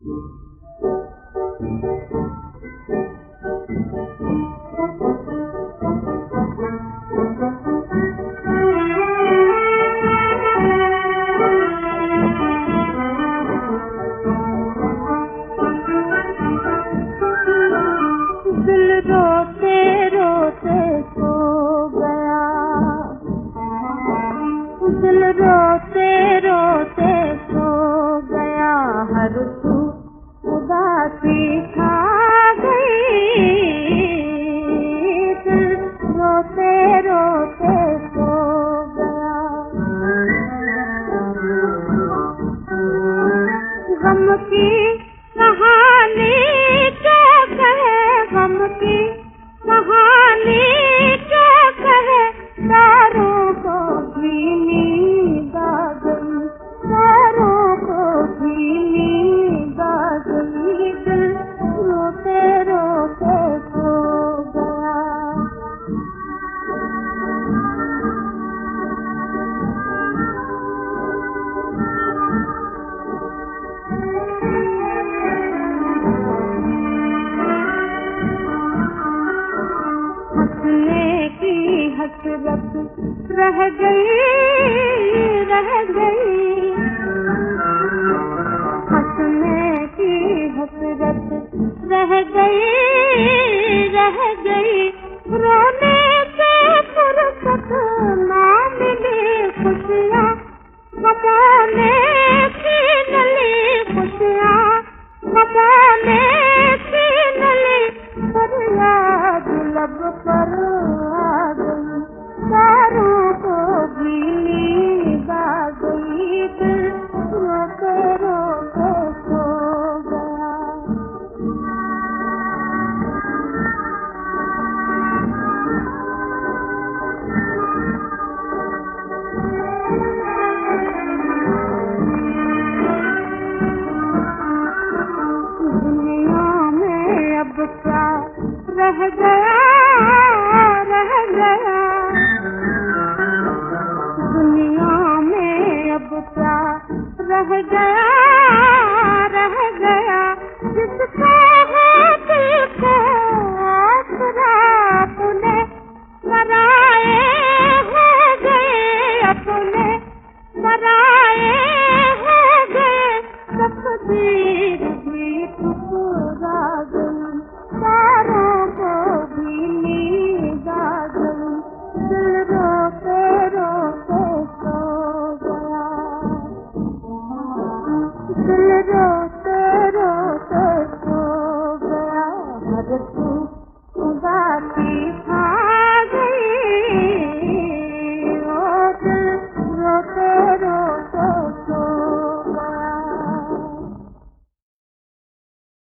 दिल रोते रोते सो गया, दिल रोते रोते सो गया, हर तू उदासी खा गई। दिल रोते रोते सो गया, गम की कहानी क्या कहे, गम की कहानी क्या कहे, तारों को भी नींद आ गई, तारों को भी नींद आ गई। दिल रोते रोते सो गया। हंसने की हसरत रह गई, रह गई, हंसने की हसरत रह गई, रह गई, रोने से फुर्सत ना मिली, खुशियाँ बताने की नली, खुशियाँ बताने की नली, फरियाद लब पर आ गई, तारों को भी नींद आ गई। दिल रोते रोते सो गया। दुनिया में अब क्या रह गया, रह गया, दुनिया में अब क्या रह गया, रह गया, जिसका है दिल को आसरा, अपने पराए हो गए, अपने पराए हो गए, तकदीर भी ठुकरा गई, तारों को भी नींद आ गई। दिल रोते रोते सो गया, दिल रोते रोते सो गया, हर तू